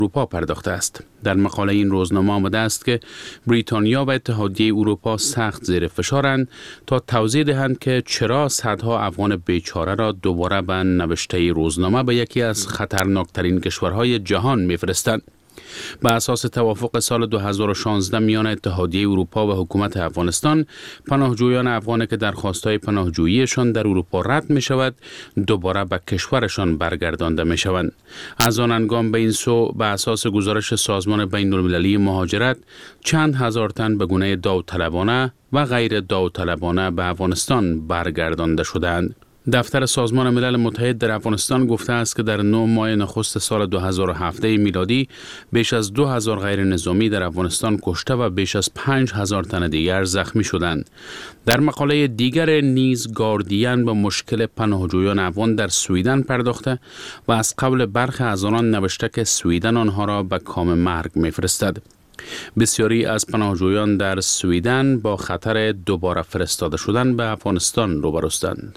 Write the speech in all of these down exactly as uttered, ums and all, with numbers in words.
اروپا پرداخته است. در مقاله این روزنامه آمده است که بریتانیا و اتحادیه اروپا سخت زیر فشارند تا توضیح دهند که چرا صدها افغان بیچاره را دوباره به نوشته روزنامه به یکی از خطرناکترین کشورهای جهان می‌فرستند. بر اساس توافق سال دو هزار و شانزده میان اتحادیه اروپا و حکومت افغانستان، پناهجویان افغانی که درخواست‌های پناهجوییشان در اروپا رد می شود دوباره به کشورشان برگردانده می شوند. از آن هنگام به این سو به اساس گزارش سازمان بین المللی مهاجرت چند هزار تن به گونه داوطلبانه و غیر داوطلبانه به افغانستان برگردانده شدند. دفتر سازمان ملل متحد در افغانستان گفته است که در نه ماه نخست سال دو هزار و هفده میلادی بیش از دو هزار غیر نظامی در افغانستان کشته و بیش از پنج هزار تن دیگر زخمی شدند. در مقاله دیگر نیز گاردین به مشکل پناهجویان افغان در سویدن پرداخته و از قول برخی از آنان نوشته که سویدن آنها را به کام مرگ می‌فرستد. بسیاری از پناهجویان در سویدن با خطر دوباره فرستاده شدن به افغانستان روبروستند.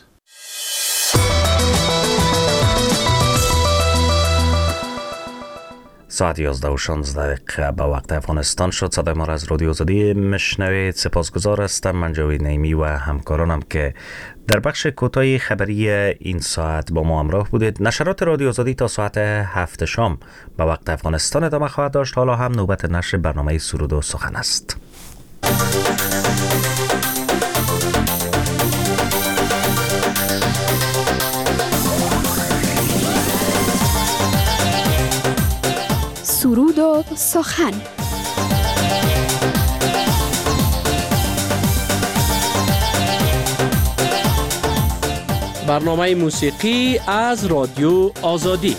ساعت یازده و شانزده دقیقه به وقت افغانستان شد. صدای ما را از رادیو آزادی مشنوید. سپاسگزار هستم من جاوید نعیمی و همکارانم که در بخش کوتاه خبری این ساعت با ما همراه بودید. نشرات رادیو آزادی تا ساعت هفت شام به وقت افغانستان ادامه خواهد داشت. حالا هم نوبت نشر برنامه سرود و سخن است. سرود و سخن. برنامه موسیقی از رادیو آزادی.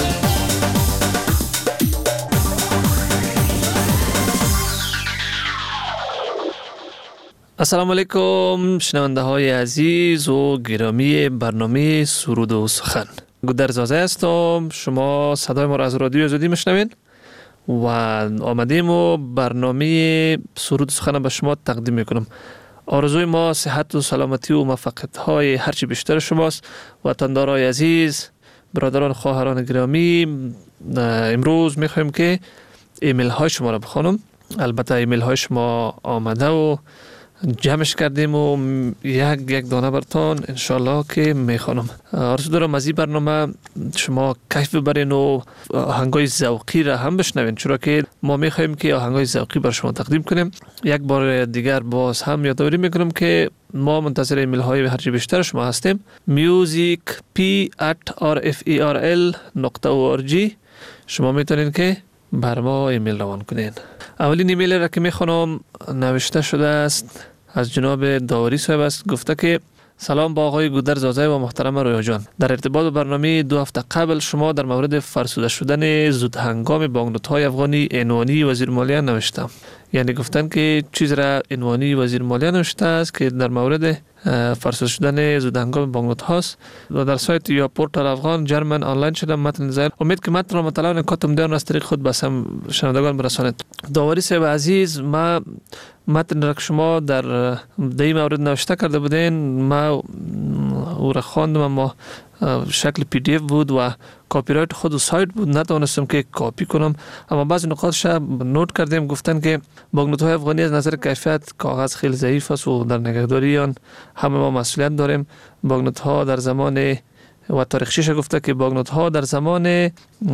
السلام علیکم شنونده های عزیز و گرامی برنامه سرود و سخن. گودرزازه هستم. شما صدای ما را از رادیو آزادی میشنوین و آمدیم و برنامه سرود و سخن به شما تقدیم میکنم. آرزوی ما صحت و سلامتی و موفقیت های هرچی بیشتر شماست. وطندارای عزیز، برادران خواهران گرامی، امروز میخوایم که ایمیل های شما را بخوانم. البته ایمیل های شما آمده و جمعش کردیم و یک یک دانه برتان انشالله که میخوانم. آرزو دارم از این برنامه شما کیف ببرین و آهنگای ذوقی را هم بشنوین، چرا که ما میخوایم که آهنگای ذوقی بر شما تقدیم کنیم. یک بار دیگر باز هم یادآوری میکنم که ما منتظر ایمیل های هرچی بیشتر شما هستیم. music p at r f e r l dot org. شما میتونین که بر ما ایمیل روان کنین. اولین ایمیل را که میخوانم نوشته شده است از جناب داوری صاحب است. گفته که سلام با آقای گودرزازه و محترم رویا جان. در ارتباط با برنامه دو هفته قبل شما در مورد فرسوده شدن زود هنگام بانکنوت‌های افغانی عنوانی وزیر مالیه نوشتم. یعنی گفتن که چیز را عنوانی وزیر مالیه نوشته است که در مورد فرسوده شدن زود هنگام بانکنوت هاست و در سایت یا پورتال افغان جرمن آنلاین شده متن زیر. امید که متن را مطالعه و نکات مدیان از طریق خود به شنوندگان برسانید. داوری صاحب عزیز، ما متن را که شما در دی مورد نوشته کرده بودین ما او را خواندم، اما شکل پی دی اف بود و کاپی رایت خود سایت بود، نتوانستم که کاپی کنم، اما بعضی نکاتش نوت کردیم. گفتن که بانکنوت‌های افغانی از نظر کیفیت کاغذ خیلی ضعیف است و در نگهداری آن همه ما مسئولیت داریم. بانکنوت‌ها در زمان و تاریخچه‌اش گفته که بانکنوت‌ها در زمان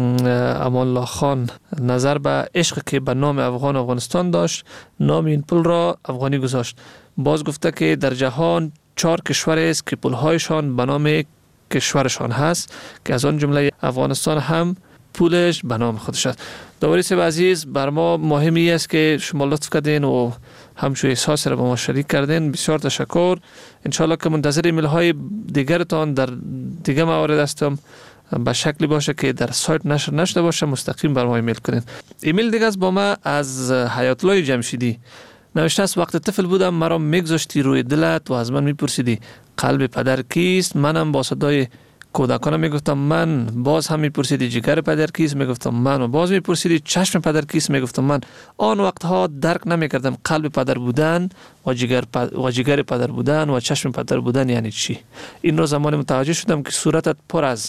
امان الله خان نظر به عشق که به نام افغان افغانستان داشت نام این پول را افغانی گذاشت. باز گفته که در جهان چهار کشور است که پول‌هایشان به نام کشورشان هست که از آن جمله افغانستان هم پولش به نام خودش است. داوری صاحب عزیز، بر ما مهمی است که شما لطف کردین و همچون احساس را با ما شریک کردین. بسیار تشکر. انشالله که منتظر ایمیل های دیگرتان در دیگه موارد هستم به شکلی باشه که در سایت نشر نشده باشه، مستقیم بر ما ایمیل کنین. ایمیل دیگه از با ما از حیات الله جمشیدی نوشته است وقت طفل بودم مرا میگذاشتی روی دلت و از من میپرسیدی قلب پدر کیست؟ منم با صدای کودکانم میگفتم من. باز هم میپرسیدی جگر پدر کیست؟ میگفتم من. و باز میپرسیدی چشم پدر کیست؟ میگفتم من. آن وقتها درک نمیکردم قلب پدر بودن و جگر پد... و جگر پدر بودن و چشم پدر بودن یعنی چی. این رو زمان متوجه شدم که صورتت پر از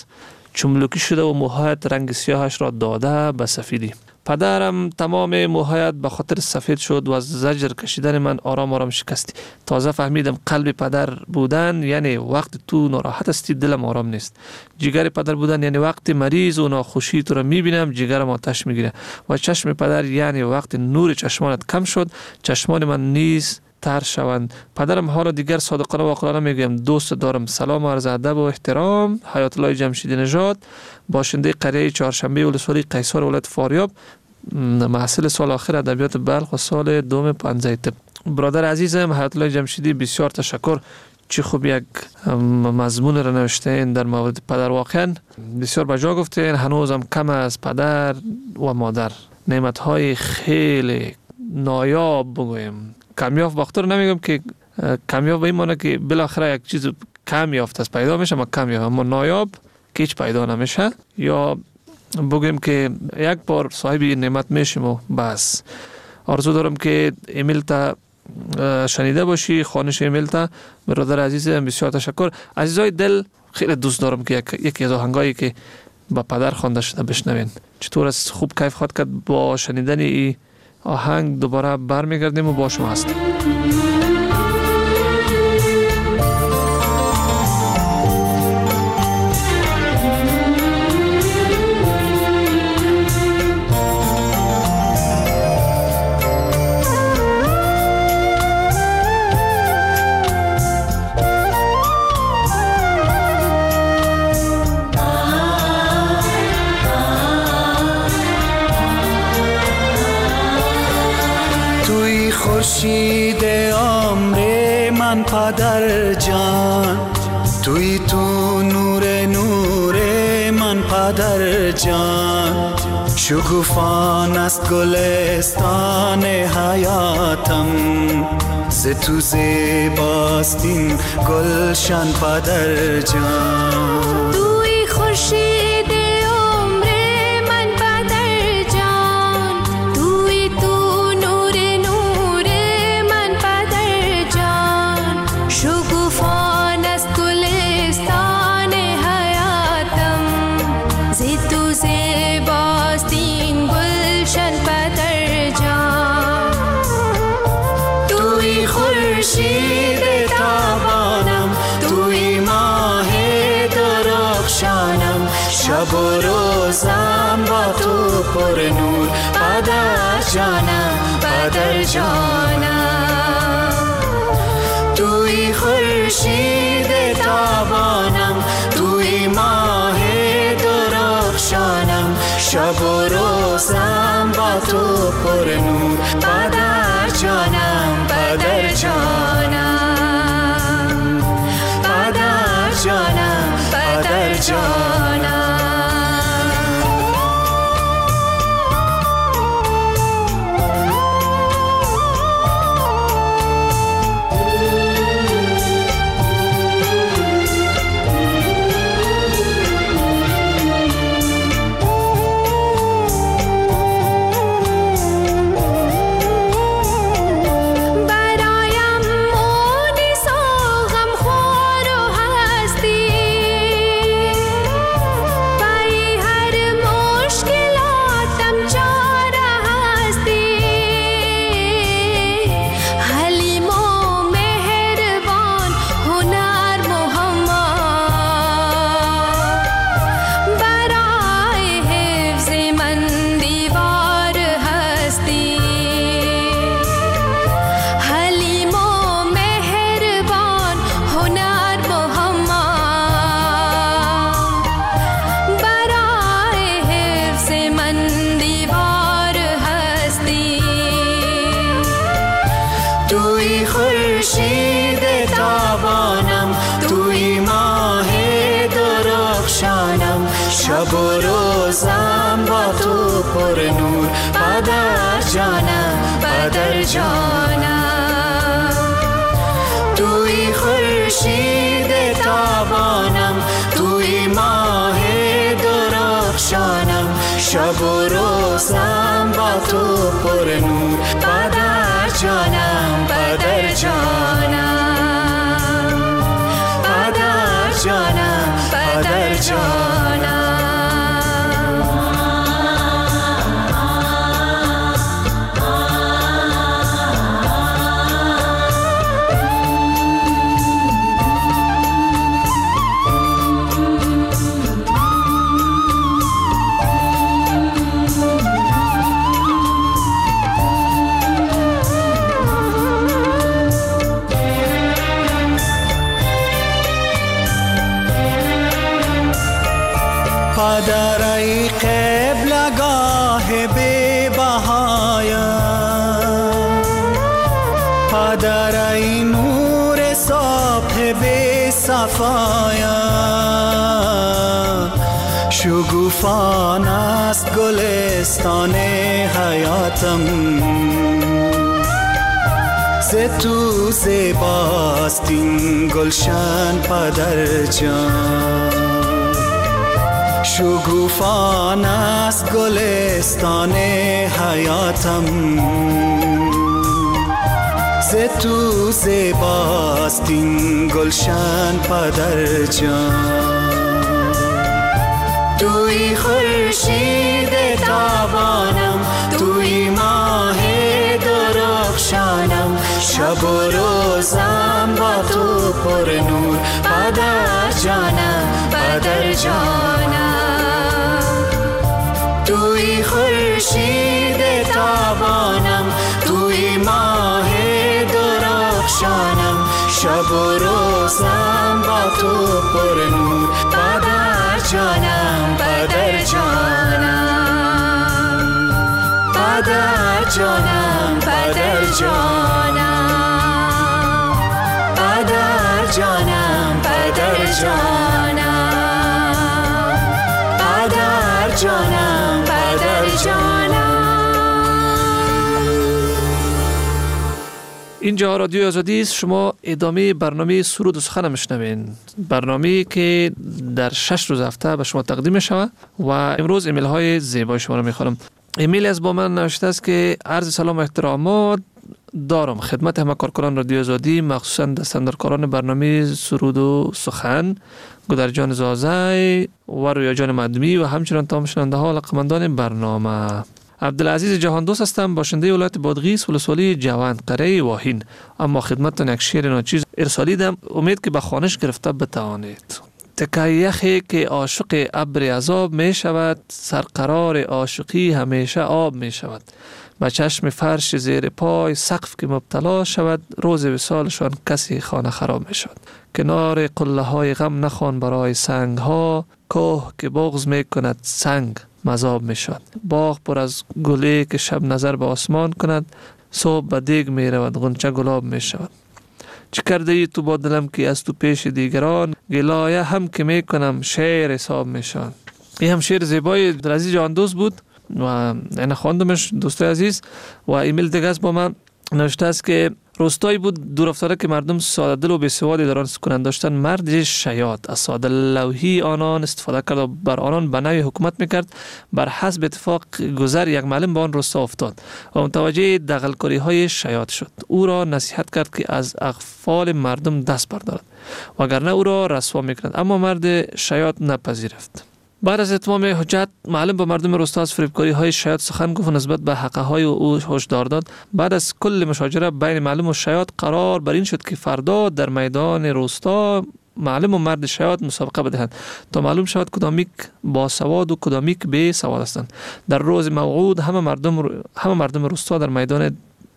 چملوکی شده و موهایت رنگ سیاهش را داده به سفیدی. پدرم تمام موهایت به خاطر سفید شد و از زجر کشیدن من آرام آرام شکستی. تازه فهمیدم قلب پدر بودن یعنی وقت تو ناراحت هستی دلم آرام نیست. جگر پدر بودن یعنی وقت مریض و ناخوشی تو را میبینم جگرم آتش میگیره. و چشم پدر یعنی وقت نور چشمانت کم شد چشمان من نیز تر شوند. پدرم حالا دیگر صادقانه و عاقلانه میگم دوست دارم. سلام و عرض ادب و احترام. حیات الله جمشیدی نژاد، باشنده قریه چهارشنبه ولسوالی قیصر ولایت فاریاب، محصل سال آخر ادبیات بلخ و سال دوم پنجه طب. برادر عزیزم حیات الله جمشیدی، بسیار تشکر. چه خوب یک مضمون را نوشتین در مورد پدر. واقعا بسیار بجا گفتین. هنوزم کم از پدر و مادر نعمت‌های خیلی نایاب بگویم. کمیاب وقتا رو نمیگم که کمیاب به این معنی که بالاخره یک چیز کم یافته است پیدا میشه، ما کمیاب، اما نایاب که هیچ پیدا نمیشه. یا بگیم که یک بار صاحب نعمت میشیم و بس. آرزو دارم که ایمیل تا شنیده باشی، خوانش ایمیل تا. برادر عزیزم بسیار تشکر. عزیزای دل، خیلی دوست دارم که یکی از آهنگایی که با پدر خوانده شده بشنوین. چطور است خوب کیف خواهد کرد با شنیدن ای آهنگ. دوباره برمیگردیم و با شما هستیم. خورشید عمر من پدر جان، توی تو نور نور من پدر جان. شکوفان است گلستان حیاتم، ز تو زیباست این گلشن پدر جان. توی خورشید شب و روزم با تو پر نور پدر جانم پدر جانم. توی خورشید تابانم، توی ماه درخشانم. شب و روزم با تو پر نور پدر جانم پدر جانم پدر جانم پدر جانم. شب و روزم با تو پر نور پدر جانم پدر جانم. توی خورشید تابانم، توی ماه درخشانم. شب و روزم با تو پر نور پدر جانم پدر جانم پدر جانم پدر جانم. صاحب بهایم، پدر این نور صاحب صفایم. شگوفان است گلستان حیاتم، ز تو زیباست این گلشن پدر جان. شگوفان است گلستان حیاتم، ز تو زیباست این گلشن پدر جان. توی خورشید تابانم، توی ماه درخشانم، شب و روزم با تو پر نور پدر جانم، پدر جانم. توی خورشید تابانم، توی ماه درخشانم، شب و روزم با تو پر نور پدر جانم، پدر جانم، پدر جانم، پدر جانم، پدر جانم، پدر جانم، پدر جانم، پدر جانم. اینجا رادیو آزادی است. شما ادامه برنامه سرود و سخن میشنوین، برنامه که در شش روز هفته به شما تقدیم می شود و امروز ایمیل های زیبای شما رو میخوانم. ایمیل از با من نوشته است که عرض سلام و احترامات دارم خدمت همه کارکنان رادیو آزادی، مخصوصا دستاندرکاران برنامه سرود و سخن، گودرجان زازای و رویا جان مدمی و همچنان تمام شنونده ها و علاقه‌مندان برنامه. عبدالعزیز جهان دوست هستم، باشنده ولایت بادغیس ولسوالی جوند قره واهین. اما خدمتتان یک شعر ناچیز ارسالیدم، امید که به خوانش گرفته بتوانید. تکه یخی که عاشق ابر عذاب می شود، سرقرار عاشقی همیشه آب می شود. به چشم فرش زیر پای سقف که مبتلا شود، روز وصالشان کسی خانه خراب می شود. کنار قله های غم نخوان برای سنگ ها، کوه که بغض می کند سنگ مذاب می شود. باغ پر از گلی که شب نظر به آسمان کند، صبح به دیگ می رود غنچه گلاب می شود. چه کرده ای تو با دلم که از تو پیش دیگران، گلایه هم که می کنم شعر حساب می شود. این هم شعر زیبای عبدالعزیز جهان دوست بود و این خواندمش دوستای عزیز. و ایمیل دیگه است با من نوشته است که روستایی بود دور افتاده که مردم ساده دل و بی‌سوادی در آن سکونت داشتند. مرد شیاد از ساده لوحی آنان استفاده کرد و بر آنان به نوعی حکومت میکرد. بر حسب اتفاق گذر یک معلم به آن روستا افتاد و متوجه دغل‌کاری های شیاد شد. او را نصیحت کرد که از اغفال مردم دست بردارد وگرنه او را رسوا میکند، اما مرد شیاد نپذیرفت. بعد از اتمام حجت معلم با مردم روستا از فریبکاری های شیاد سخن گفت و نسبت به حقه های او هشدار داد. بعد از کل مشاجره بین معلم و شیاد قرار بر این شد که فردا در میدان روستا معلم و مرد شیاد مسابقه بدهند تا معلوم شود کدامیک با سواد و کدامیک بی سواد هستند. در روز موعود همه مردم همه مردم روستا در میدان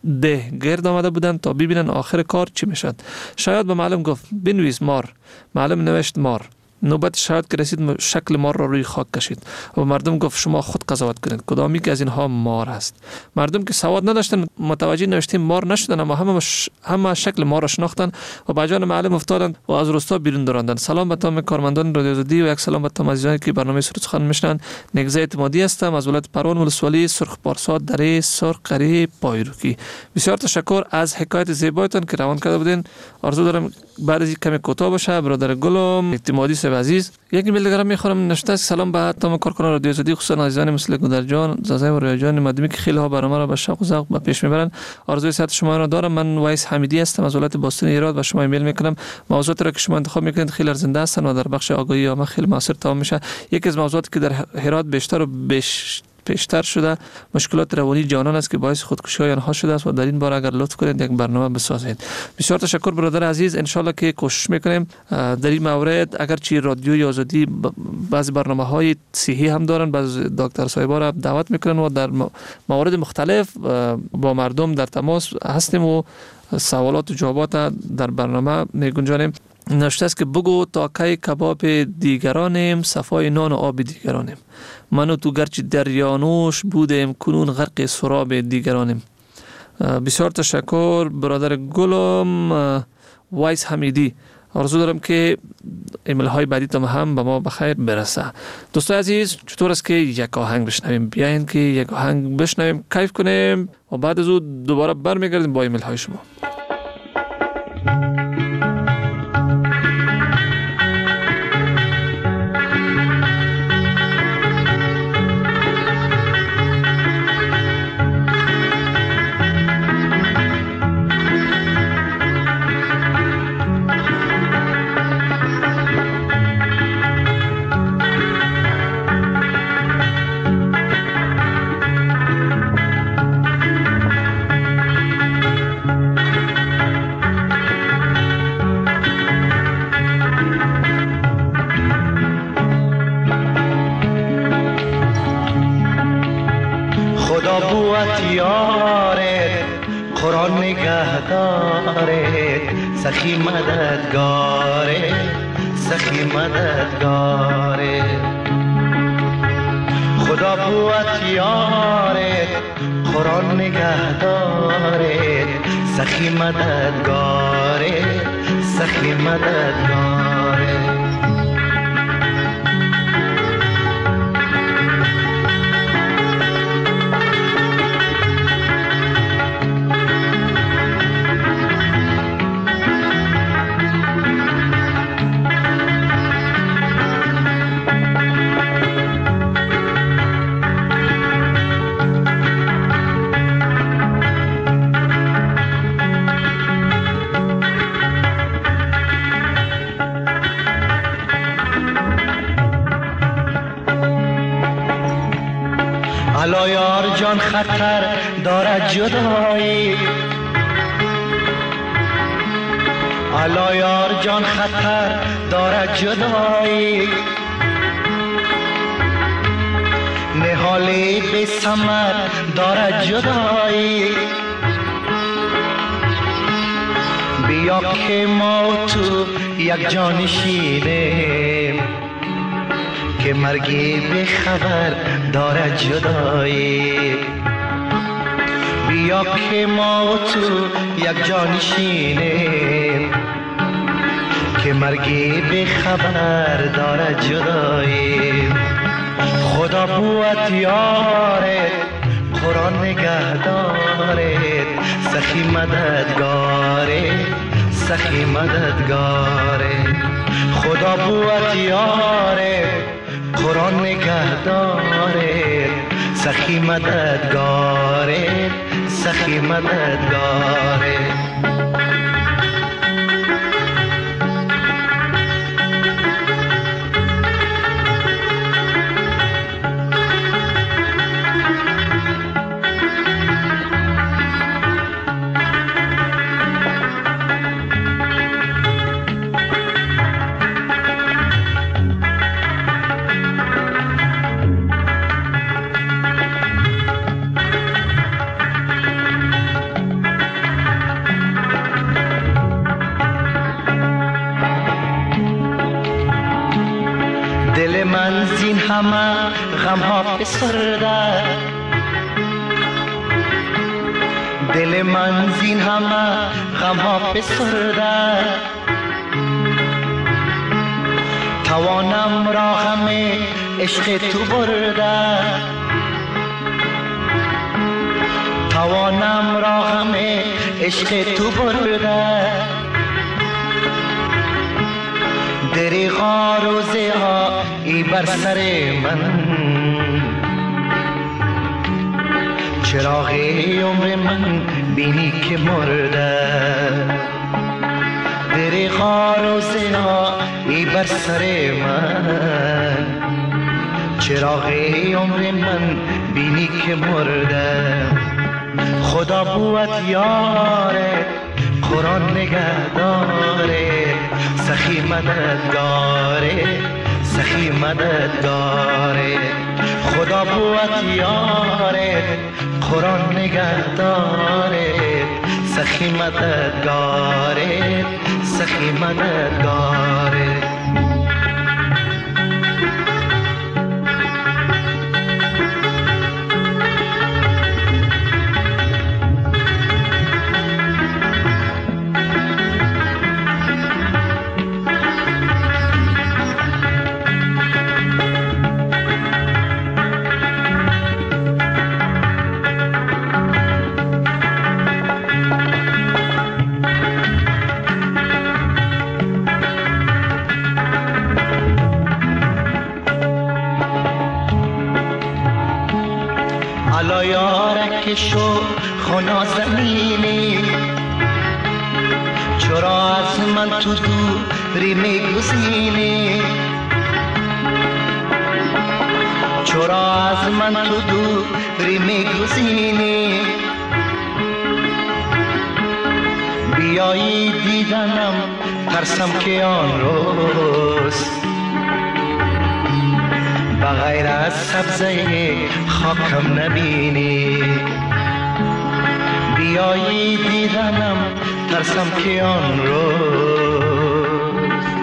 ده گرد آمده بودند تا ببینن آخر کار چی میشد. شیاد به معلم گفت بنویس مار. معلم نوشت مار. نوبت شاید که رسید شکل مار را روی خاک کشید و مردم گفت شما خود قضاوت کنید کدامی که از اینها مار است. مردم که سواد نداشتن متوجه نوشته مار نشدن، اما همه مش... همه شکل مار را شناختن و به جان معلم افتادند و از روستا بیرون راندند. سلام به تمام کارمندان رادیو آزادی و یک سلام به تمام عزیزانی که برنامه سرود سخن میشنوند. نگزه اعتمادی هستم از ولایت پروان ولسوالی سرخ پارسا دره سرخ قره پایروکی. بسیار تشکر از حکایت زیبایتان که روان کرده بودین. آرزو دارم بعد از کمی کوتاه باشه. برادر گلم اعتمادی صاحب عزیز یک ایمیل دیگه میخوام نوشته سلام به تمام کارکنان رادیو آزادی، خصوصا عزیزان مثل گودرجان زازای و رویا جان مدمی که خیلی ها برنامه را به شوق و ذوق به پیش میبرن. آرزوی صحت شما را دارم. من وایس حمیدی هستم از ولایت باستان ایران و شما ایمیل میکنم. موضوعاتی را که شما انتخاب میکنید خیلی ارزنده هستن و در بخش آگاهی عامه خیلی موثر تمام میشه. یکی از موضوعاتی که در هرات بیشتر و بیش پیشتر شده مشکلات روانی جوانان است که باعث خودکشی های آنها شده است و در این باره اگر لطف کنید یک برنامه بسازید. بسیار تشکر برادر عزیز. ان شاء الله که کوشش میکنیم در این مورد. اگر چی رادیوی آزادی بعضی برنامه های صحی هم دارن، بعضی دکتر صاحبا را دعوت میکنن و در موارد مختلف با مردم در تماس هستیم و سوالات و جوابات در برنامه میگنجانیم. نوشته است که بگو تا کی کباب دیگرانیم، صفای نان و آب دیگرانیم. من و تو گرچه دریانوش بودیم، کنون غرق سراب دیگرانیم. بسیار تشکر برادر گلم وایس حمیدی. آرزو دارم که ایمیل های بعدی تم هم به ما بخیر برسه. دوستای عزیز، چطور است که یک آهنگ بشنویم؟ بیاین که یک آهنگ بشنویم، کیف کنیم و بعد از اون دوباره برمیگردیم با ایمیل های شما. سخی مددگاره سخی مددگاره خدا قوت یاره قرآن نگهداره سخی مددگاره سخی مددگاره الا یار جان خطر دارد جدایی الا یار جان خطر دارد جدایی نهالی بی ثمر دارد جدایی بیا که ما تو یک جان شیریم که مرگی به خبر دارد جدایی بیا که ما تو یک جان شینیم که مرگی به خبر دارد جدایی خدا قوت یاره قرآن نگهداره سخی مددگاره سخی مددگاره خدا قوت یاره قرآن نگهداره سخی مددگاره سخی مددگاره دل من زین همه غم ها فسرده دل من زین همه غم ها فسرده توانم را همه عشق تو برده توانم را همه عشق تو برده دریغا روزه ها ای بر سر من چراغ عمر من بینی که مرده دریغا روزه ها ای بر سر من چراغ عمر من بینی که مرده خدا قوت یاره قرآن نگهداره سخی مددگاره سخی مددگاره خدا قوت یاره قرآن نگهداره سخی مددگاره سخی مددگاره. الا یارک شو خنا زمینی، چرا از من تو دوری میگزینی، چرا از من تو دوری میگزینی، بیایی دیدنم ترسم که آن روز بغیر از سبزه خاکم نبینی، بیایی دیدنم ترسم که آن روز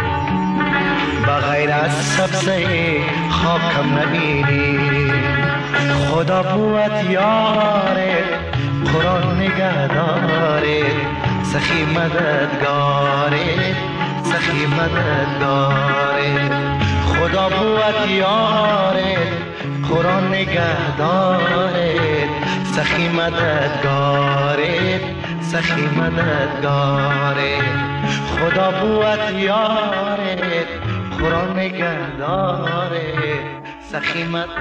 بغیر از سبزه خاکم نبینی. خدا بود یاره قرآن نگهداره، سخی مددگاره سخی مددگاره. خدا بود یاره قرآن نگهداره، سخی مددگاره سخی مددگاره. خدا بود یاره قرآن نگهداره، سخی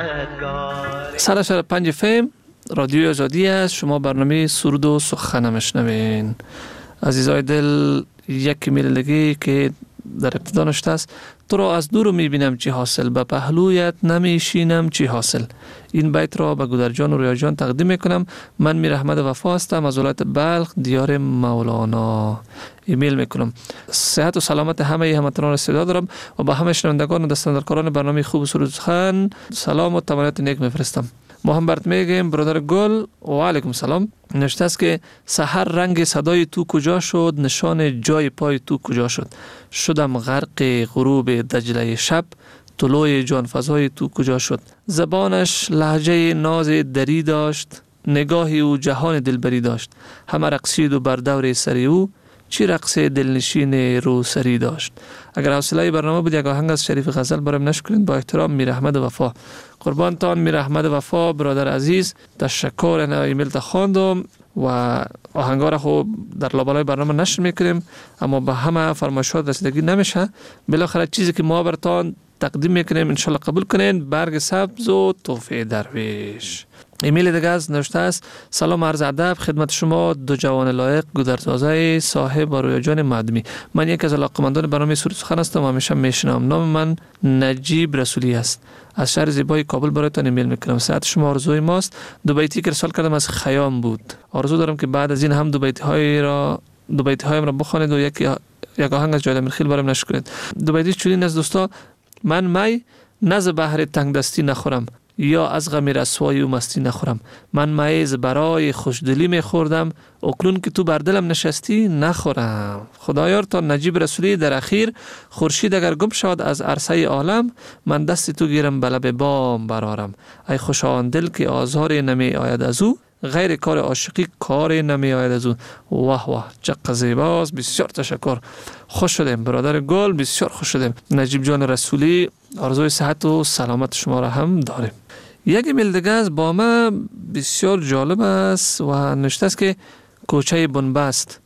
مددگاره. صد و شصت و پنج فم رادیو آزادی است. شما برنامه سرود و سخن میشنوین. عزیزای دل، یک میل دیگه که در ابتدا نشته است: تو را از دور میبینم چی حاصل، به پهلویت نمیشینم چی حاصل. این بیت را به گودرجان و ریاجان تقدیم میکنم. من میر احمد وفا هستم از ولایت بلخ، دیار مولانا. ایمیل میکنم. صحت و سلامت همه هموطنان را صدا دارم و به همه شنوندگان و دستاندرکاران برنامه خوب سرود سخن سلام و تمنیات نیک میفرستم. ما هم برات میگیم برادر گل و علیکم سلام. نوشته است که سحر رنگ صدای تو کجا شد، نشان جای پای تو کجا شد. شدم غرق غروب دجله شب، طلوع جان فضای تو کجا شد. زبانش لهجه ناز دری داشت، نگاهی او جهان دلبری داشت. همه رقصید و بر دور سری او، چی رقص دلنشین رو سری داشت. اگر حوصله برنامه بود یک آهنگ از شریف غزل برایم نشر کنید. با احترام، میر احمد وفا. قربانتان میر احمد وفا برادر عزیز. تشکر. انا ایمیل تا خواندم و آهنگا را خوب در لابلای برنامه نشر میکنیم، اما به همه فرمایشات رسیدگی نمیشه. بالاخره چیزی که ما براتون تقدیم میکنیم انشالله قبول کنین. برگ سبز و تحفه درویش. ایمیل دیگه از نوشته است: سلام عرض ادب خدمت شما دو جوان لایق گودرزازه صاحب و رویاجان مدمی. من یک از علاقه‌مندان برنامه سرود سخن هستم و همیشه میشنوم. نام من نجیب رسولی است. از شهر زیبای کابل برایتان ایمیل میکنم. صحت شما آرزوی ماست. دو بیتی که ارسال کردم از خیام بود. آرزو دارم که بعد از این هم دو بیتی های را دو بیتی هایم را بخوانید و یک یک آهنگ از جاید امیرخیل برایم نشر کنید. دو بیتی چنین از دوستا: من می نز بحر تنگ دستی نخورم، یا از غم رسوایی و مستی نخورم. من میز برای خوشدلی میخوردم، اکنون که تو بر دلم نشستی نخورم. خدایار تا نجیب رسولی در اخیر: خورشید اگر گم شود از عرصه عالم، من دست تو گیرم به لب بام برارم. ای خوش آن دل که آزار نمی آید از او، غیر کار عاشقی کار نمی آید از او. واه واه چقدر زیباست. بسیار تشکر. خوش شدیم برادر گل، بسیار خوش شدیم. نجیب جان رسولی، آرزوی صحت و سلامت شما را هم داریم. یک ایمیل دیگه از با ما بسیار جالب است و نوشته است که کوچه بنبست،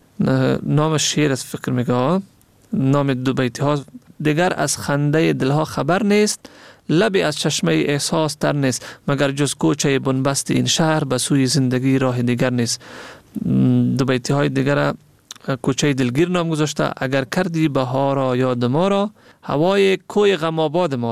نام شعر است فکر میگه، نام دو بیتی ها: دیگر از خنده دلها خبر نیست، لبی از چشمه احساس تر نیست، مگر جز کوچه بنبست این شهر به سوی زندگی راه دیگر نیست. دو بیتی های دیگر کوچه دلگیر نام گذاشته: اگر کردی بهارا یاد ما را، هوای کوی غم آباد ما را،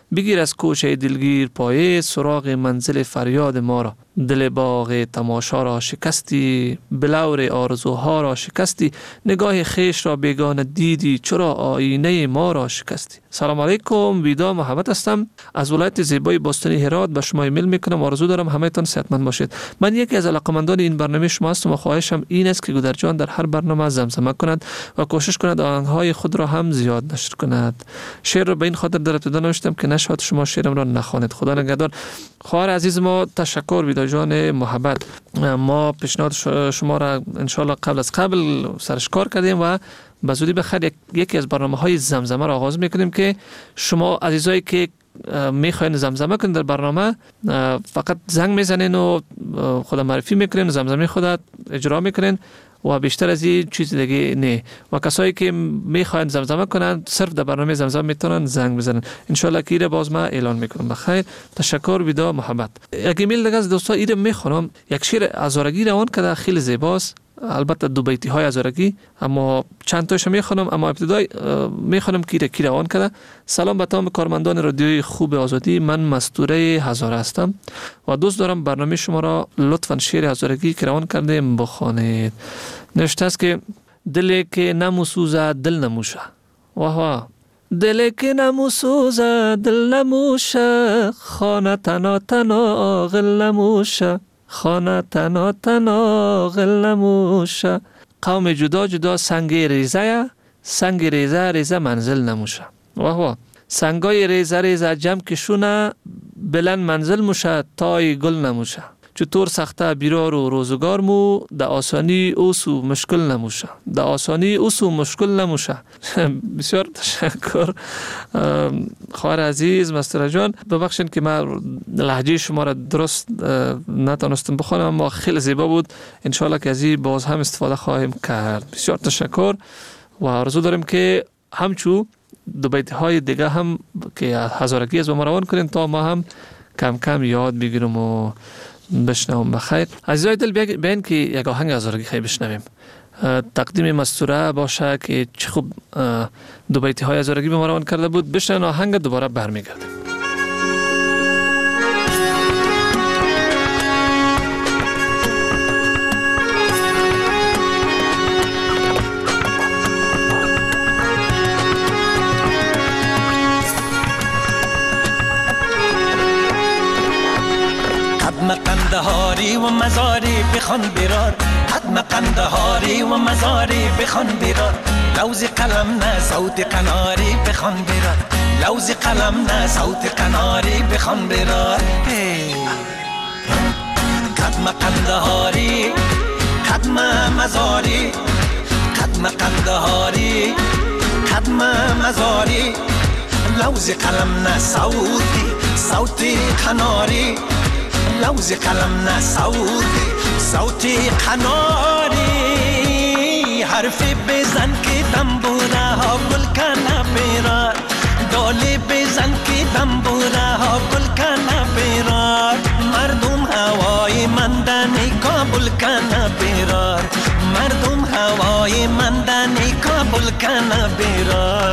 بگیر از کوچه دلگیر پایه، سراغ منزل فریاد ما را. دل باغ تماشا را شکستی، بلور آرزوها را شکستی، نگاه خیش را بیگانه دیدی، چرا آینه ما را شکستی. سلام علیکم، ویدا محمد هستم از ولایت زیبای باستانی هرات. به شما ایمیل میکنم. آرزو دارم همه تان صحتمند باشید. من یکی از علاقه‌مندان این برنامه شما هستم و خواهشم این است که گودر جان در هر برنامه زمزمه کند و کوشش کند آهنگ‌های خود را هم زیاد نشر کند. شعر را به این خاطر در ابتدا نوشتم که نشود شما شعرم را نخوانید. خدا نگهدار. خواهر عزیز ما، تشکر ویدا جان محبت. ما پیشنهاد شما را انشالله قبل از قبل سرش کار کردیم و به زودی بخیر یکی از برنامه‌های زمزمه را آغاز می‌کنیم که شما عزیزایی که میخواین زمزمه کنید در برنامه فقط زنگ میزنین و خود معرفی میکنین، زمزمه خودت اجرا میکنین و بیشتر از این چیز دیگه نه. و کسایی که میخواین زمزمه کنن صرف در برنامه زمزمه میتونن زنگ بزنن. انشالله که ایره باز ما اعلان میکنم. بخیر، تشکر، ویدا محبت. یک ایمیل دیگه از دوستا ایره میخونم. یک شعر هزارگی روان کرده، خیلی زیباست. البته دو بیتی های هزارگی، اما چند تایش میخونم. اما ابتدای میخونم که کی روان کرده. سلام به تمام کارمندان رادیوی خوب آزادی، من مستوره هزاره هستم و دوست دارم برنامه شما را لطفاً شعر هزارگی که روان کرده بخوانید. نوشته است که دلی که نموسوزه دل نموشه. واه واه. دلی که نموسوزه دل نموشه، خانه تنا تنا غل نموشه، خانه تنا تنا غل نموشه. قوم جدا جدا سنگ ریزه، سنگ ریزه ریزه منزل نموشه. واه واه. سنگای ریزه ریزه جمع کشونه، بلند منزل موشه تای گل نموشه. چطور سخته بیرار و روزگار مو، ده آسانی اوسو مشکل نموشه، ده آسانی اوسو مشکل نموشه. بسیار تشکر خواهر عزیز مستر جان. ببخشید که من لهجه شما را درست نتونستم بخوانم، اما خیلی زیبا بود. انشالله که از این باز هم استفاده خواهیم کرد. بسیار تشکر و آرزو داریم که همچو دو بیت های دیگه هم که هزارگی از ما روان کنیم تا ما هم کم کم یاد بگیریم و بشنوم. بخیر عزیزای دل، بیاین که یک آهنگ هزارگی خیلی بشنویم. تقدیم مستوره باشه که چه خوب دو بیتی های هزارگی به ما روان کرده بود. بشنویم آهنگ، دوباره برمیگردیم. قندهاری و مزاری بخوان برار، حتم قندهاری و مزاری بخوان برار. لوز قلم نه صوت قناری بخوان برار، لوز قلم نه صوت قناری بخوان برار. قدم قندهاری قدم مزاری، قدم قندهاری قدم مزاری. لوز قلم نه صوتی صوتی قناری، لوز قلم نه صوتی صوتی قناری. حرفی بزن که دنبوره ها گل کنه بیرار، دالی بزن که دنبوره ها گل کنه بیرار. مردم هوای مندنی کابل کنه بیرار، مردم هوای مندنی کابل کنه بیرار.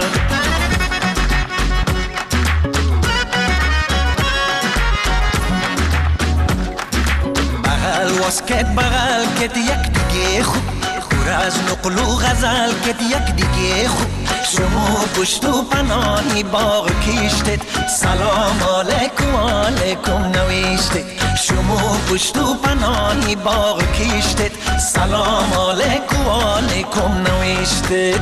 واسکت بغل کت یک دیگه خوب، خور از نقل و غزل کت یک دیگه خوب. شما پشت و پناهی باغ کشتید، سلام علیکم علیکم نوشتید. شما پشت و پناهی باغ کشتید، سلام علیکم علیکم نوشتید.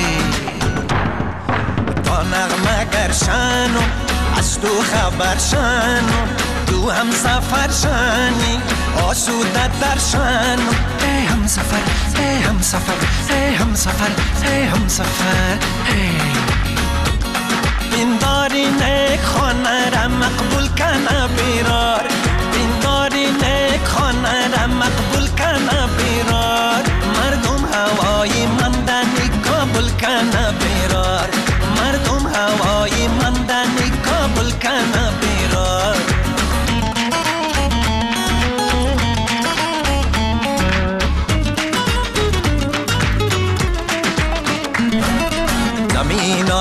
تا نغمه گرشنو از تو خبر شنو، تو هم سفر شنی آسوده در شنو. ای هم سفر ای هم سفر ای هم سفر ای هم سفر. این داری نیک خانه را مقبول کنه بیرار، این داری نیک خانه را مقبول کنه بیرار. مردم هوای مندنی کابل کنه بیرار، مردم هوای مندنی کابل کنه بیرار.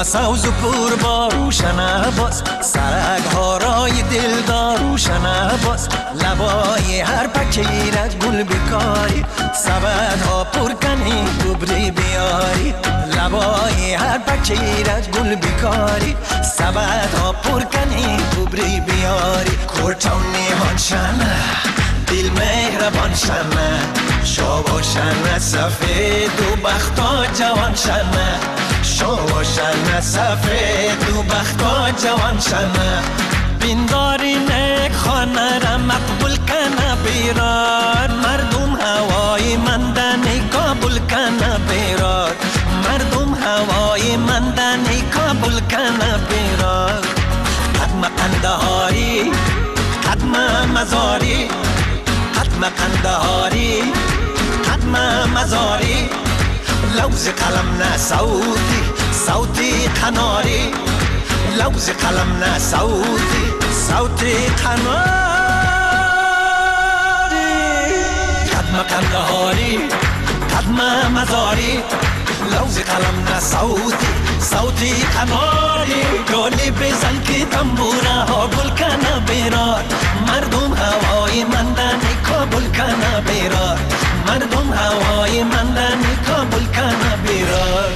سوز و پور با روشن باز سرک هارای دلدار روشن باز لبای هر پکیرت گل بکاری سبد ها پر کنی گبری بیاری لبای هر پکیرت گل بکاری سبد ها پر کنی گبری بیاری کورتون نیهان شنه دل مهربان شنه شو شنه سفید و بختا جوان شنه شو شنه سفید و بختا جوان شنه بینداری نک خانه را مقبول کنه بیرار مردم هوای مندنی کابل کنه بیرار مردم هوای مندنی کابل کنه بیرار قدم قندهاری قدم مزاری قدم قندهاری قدم مزاری لوز قلم نه صوتی صوتی قناری لوز قلم نه صوتی صوتی قناری قدم قندهاری قدم مزاری لوز قلم نه صوتی صوتی قناری گلی بزن که تنبوره ها گل کنه بیرار مردم هوای مندنی کابل کنه بیرار مردم هوای مندنی کابل کنه بیرار.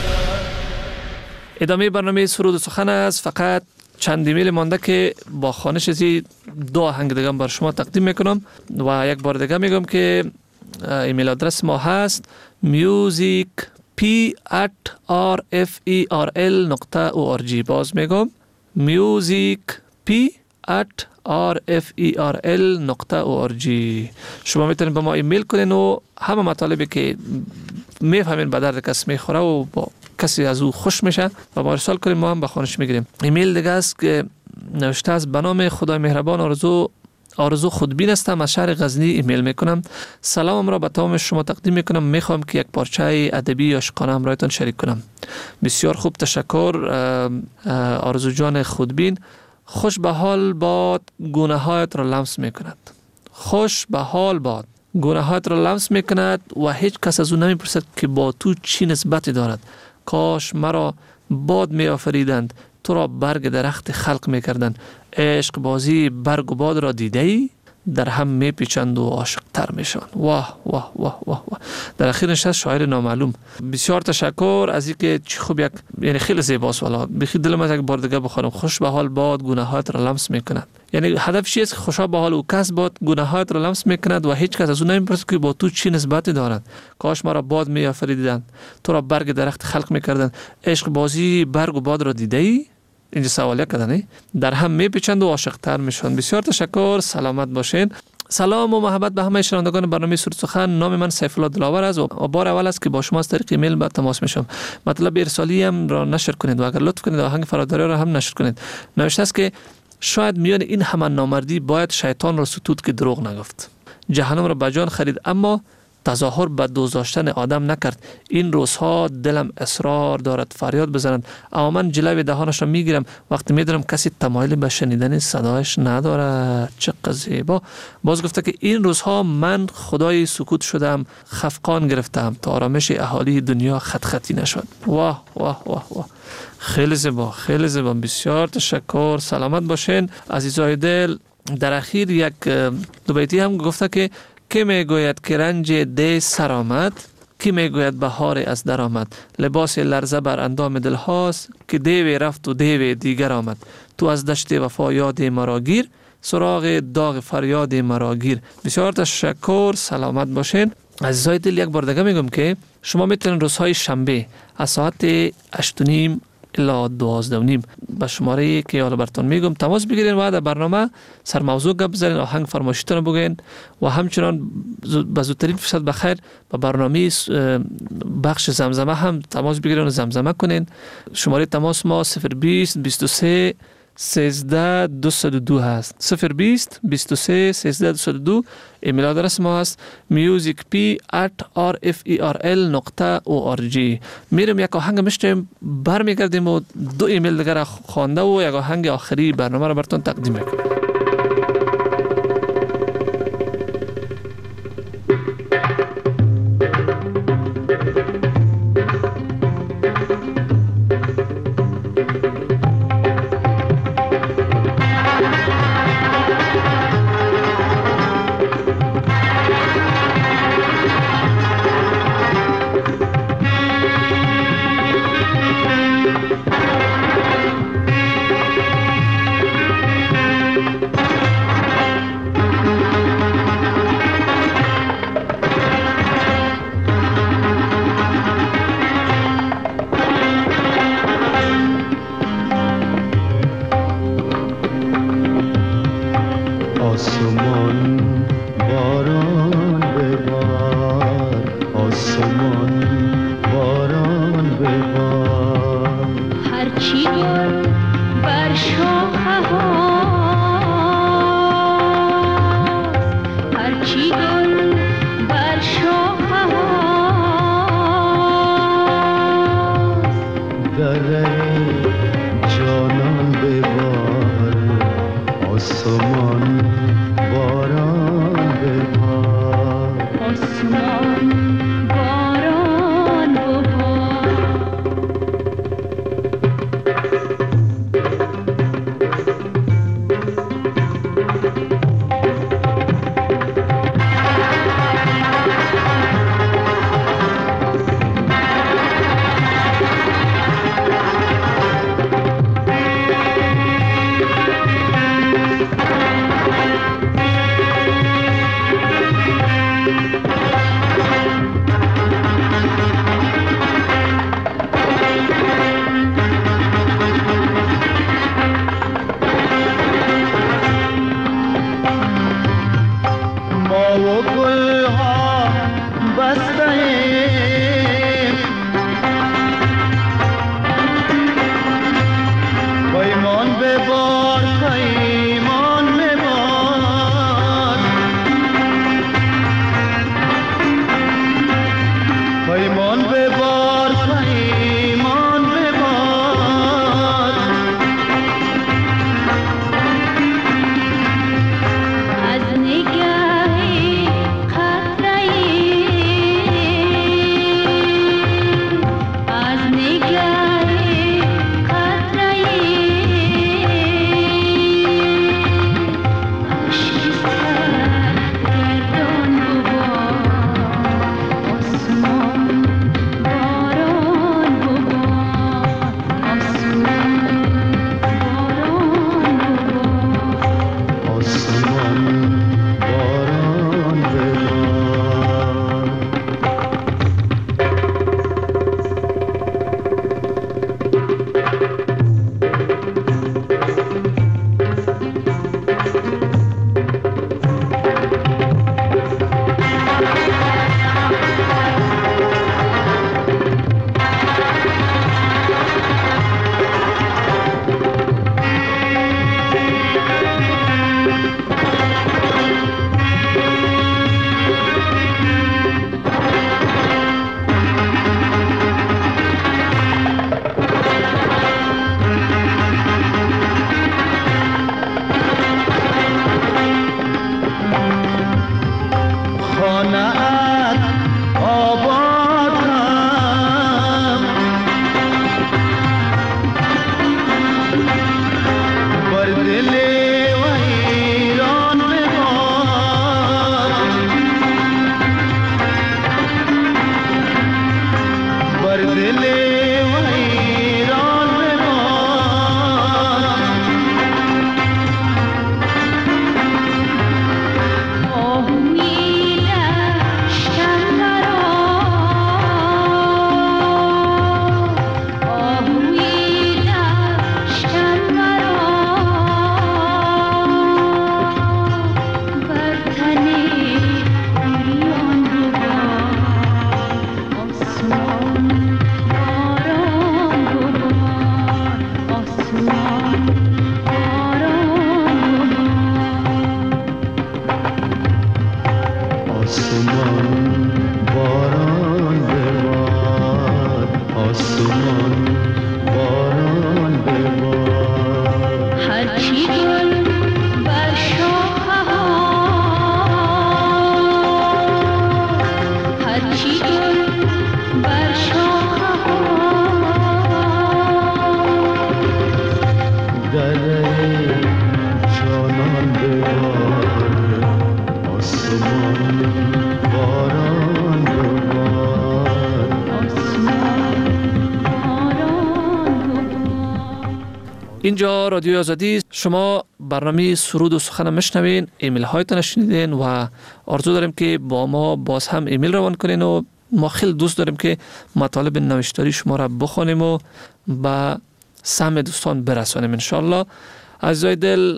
ادامه برنامه سرود و سخن است. فقط چند ایمیل مانده که با خوانش ازی دو آهنگ دیگه بر شما تقدیم میکنم و یک بار دیگه میگم که ایمیل آدرس ما هست music p at r f e r l نقطه org. باز میگم music p at r f e r l نقطه org. شما میتونید به ما ایمیل کنین و همه مطالبی که میفهمین به درد کس میخوره و با کسی از او خوش میشه و ما ارسال کنیم، ما هم به خوانش میگیریم. ایمیل دیگه است که نوشته است: به نام خدای مهربان آرزو آرزو خودبین هستم، از شهر غزنی ایمیل میکنم. سلامم را به تمام شما تقدیم میکنم. میخوام که یک پارچه ادبی عاشقانه همراهتان شریک کنم. بسیار خوب، تشکر آرزو جان خودبین. خوش به حال باد گناهایت را لمس میکند. خوش به حال باد گناهایت را لمس میکند و هیچ کس از او نمیپرسد که با تو چی نسبتی دارد. کاش مرا باد می آفریدند، تو را برگ درخت خلق می کردند. عشق بازی برگ و باد را دیده ای؟ در هم می پیچند و عاشق تر می شوند. واه واه واه واه واه. در اخیر نشست شاعر نامعلوم. بسیار تشکر از اینکه چی خوب، یک یعنی خیلی زیباست. والا بخی دلم از یک بار دیگه بخوانم. خوش به حال باد گناهات را لمس می کند. یعنی هدف چیه است که خوشا به حال او کس باد گناهات را لمس می کند و هیچ کس از اون نمیپرسد که با تو چی نسبتی دارد. کاش مرا باد می آفریدند، تو را برگ درخت خلق می کردند. عشق بازی برگ و باد را دیده ای؟ اینجا سوالیه کردنی؟ در هم می پیچند و عاشق تر می شوند. بسیار تشکر، سلامت باشین. سلام و محبت به همه شنوندگان برنامه سرود سخن. نام من سیف الله دلاور است و بار اول است که با شما از طریق ایمیل به تماس میشم. مطلب ارسالی هم را نشر کنید و اگر لطف کنید آهنگ فراداری را هم نشر کنید. نوشته است که شاید میان این همه نامردی باید شیطان را ستود که دروغ نگفت. جهنم را به جان خرید اما تظاهر به دوست داشتن آدم نکرد. این روزها دلم اصرار دارد فریاد بزنند، اما من جلوی دهانش را میگیرم وقتی میدونم کسی تمایلی به شنیدن صدایش ندارد. چه زیبا. باز گفته که این روزها من خدای سکوت شدم، خفقان گرفتم تا آرامش اهالی دنیا خط خطی نشد. واه واه واه واه. خیلی زیبا، خیلی زیبا. بسیار تشکر، سلامت باشین عزیزای دل. در اخیر یک دو بیتی هم گفته که کی میگوید که رنج دی سر آمد، کی میگوید بهار از در آمد. لباس لرزه بر اندام دل هاست که دیوی رفت و دیوی دیگر آمد. تو از دشت وفا یاد مرا گیر، سراغ داغ فریاد مرا گیر. بسیار تشکر، سلامت باشین عزیزای دل. یک بار دیگه میگم که شما میتونید روزهای شنبه از ساعت هشت و نیم الا دوازده و نیم به شماره که حالا براتون میگم تماس بگیرین و در برنامه سر موضوع گپ بزنین، آهنگ فرمایشتون بگین و همچنان به زودترین فرصت بخیر به برنامه بخش زمزمه هم تماس بگیرین و زمزمه کنین. شماره تماس ما صفر بیست بیست و سه سیزده دویست و دو هست. صفر بیست بیست و سه سیزده دویست و دو. ایمیل آدرس ما هست musicp at r f e r l نقطه org. میریم یک آهنگ میشنویم، برمیگردیم و دو ایمیل دیگر را خوانده و یک آهنگ آخری برنامه را براتون تقدیم میکنم. اینجا رادیو آزادی، شما برنامه سرود و سخن میشنوین، ایمیل هایتون شنیدین و آرزو داریم که با ما باز هم ایمیل روان کنین و ما خیلی دوست داریم که مطالب نوشتاری شما را بخونیم و به سمع دوستان برسانیم انشالله. عزیزای دل،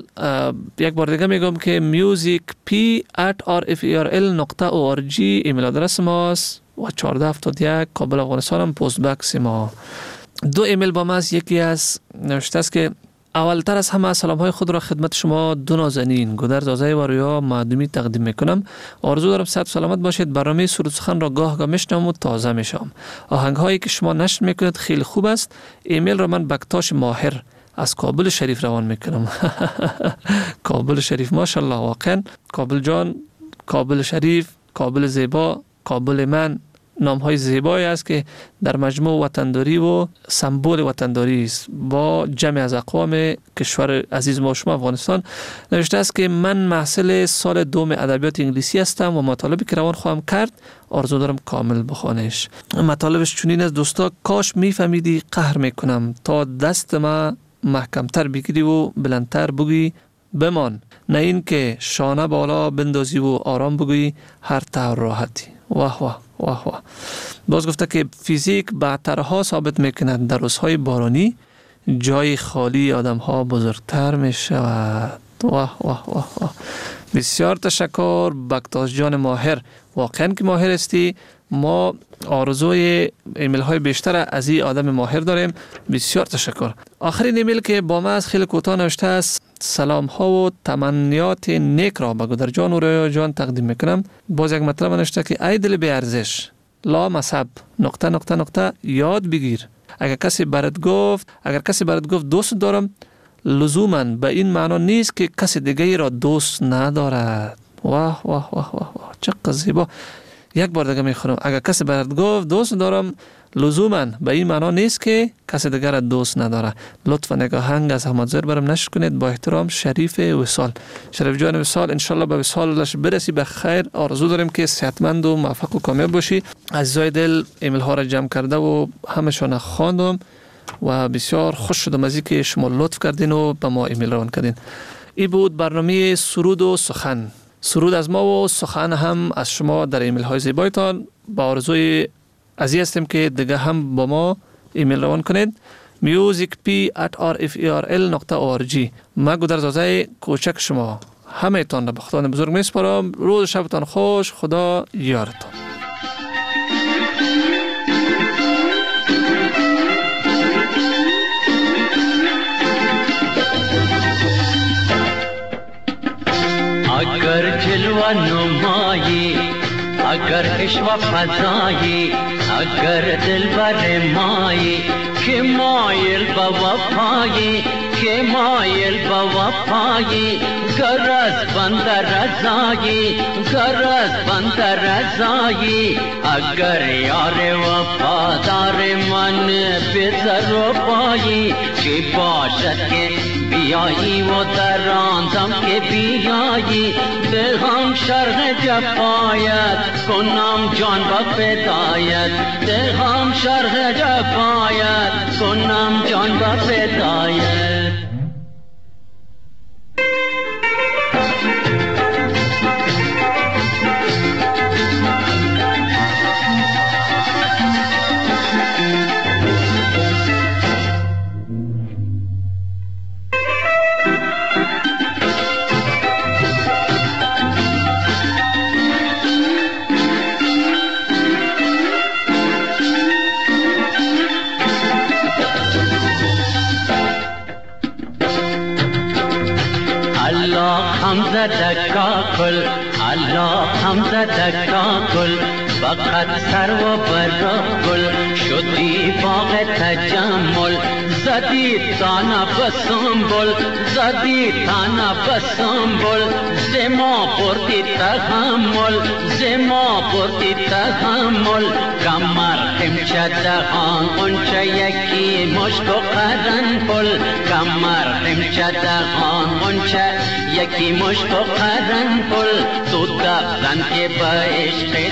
یک بار دیگه میگم که میوزیک پی ات آر اف ای ار ال نقطه او آر جی ایمیل آدرس ماست و چهارده هفتاد و یک کابل افغانستان هم پست باکس ما. دو ایمیل با ما است. یکی از نوشته است که اولتر از همه سلام های خود را خدمت شما دو نازنین گودرز آزای و رویا معدومی تقدیم میکنم. آرزو دارم صحت سلامت باشید. برنامه سرود سخن را گاه گاه میشنوم و تازه میشم. آهنگ هایی که شما نشر میکنید خیلی خوب است. ایمیل را من بکتاش ماهر از کابل شریف روان میکنم. کابل شریف ماشاءالله، واقعا کابل جان، کابل شریف، کابل زیبا، کابل من نام های زیبایی است که در مجموع وطنداری و سمبل وطنداری است با جمع از اقوام کشور عزیز ما شما افغانستان. نوشته است که من محصل سال دوم ادبیات انگلیسی هستم و مطالبی که روان خواهم کرد آرزو دارم کامل بخوانش. مطالبش چنین است: دوستا، کاش میفهمیدی قهر میکنم تا دست ما محکمتر بگیری و بلندتر بگی بمان، نه این که شانه بالا بندازی و آرام بگویی هر طور راحتی. واه واه واه واه. باز گفته که فیزیک بعدترها ثابت میکند در روزهای بارانی جای خالی آدم ها بزرگتر می شود. واه واه واه واه. بسیار تشکر بکتاش جان ماهر، واقعا که ماهر استی. ما آرزوی ایمیل های بیشتر از این آدم ماهر داریم. بسیار تشکر. آخرین ایمیل که با ما از خیلی کوتاه نوشته است: سلام ها و تمنیات نیک را به گودر جان و رویا جان تقدیم میکنم. باز یک مطلب نوشته که ای دل بی ارزش، لا مصب نقطه نقطه نقطه یاد بگیر. اگر کسی برات گفت اگر کسی برات گفت دوست دارم، لزوما به این معنا نیست که کسی دیگه را دوست ندارد. واه واه واه واه واه، چقدر زیبا. یک بار دیگه میخونم: اگر کسی برات گفت دوست دارم، لزوما به این معنا نیست که کسی دیگر را دوست نداره. لطفا نگاهنگ از احمد زیر برم نشر کنید. با احترام، شریف وصال. شریف جان وصال، انشالله به وصالش برسی به خیر. آرزو داریم که صحتمند و موفق و کامیاب باشی. عزیزای دل ایمیل ها را جمع کرده و همشون خواندم و بسیار خوش شدم از اینکه شما لطف کردین و به ما ایمیل روان کردین. این بود برنامه سرود و سخن. سرود از ما و سخن هم از شما در ایمیل های زیبایتان. با آرزوی عزیز هستیم که دیگه هم با ما ایمیل روان کنید. میوزیک پی ات آر اف ای آر ال نقطه او آر جی. من گودرز آزای کوچک شما همه تان را به خدا بزرگ میسپارم. روز شبتان خوش. خدا یارتان. اگر جلوه نمایی، اگر عشق و فضایی، اگر دلبر مایی که مایل به وفایی، که مایل به وفایی، گر از بند رضایی، گر از بند رضایی، اگر یار وفادار من بزر و پایی، که باشد که بیایی و در آن دم که بیایی، دلم شرح جفایت کنم جان و فدایت، دلم شرح جفایت کنم جان و فدایت. دکاکل الله حمد دکاکل فقط سر و برگل شدی باغ تجمل، زدی تانا بسنبل، زدی تانا بسنبل، زما بردی تحمل، زما بردی تحمل، کمر خمچه دهان اونچه یکی مشک و قرنفل، کمر خمچه دهان اونچه یکی مشک و قرنفل، تو دفتن که با عشق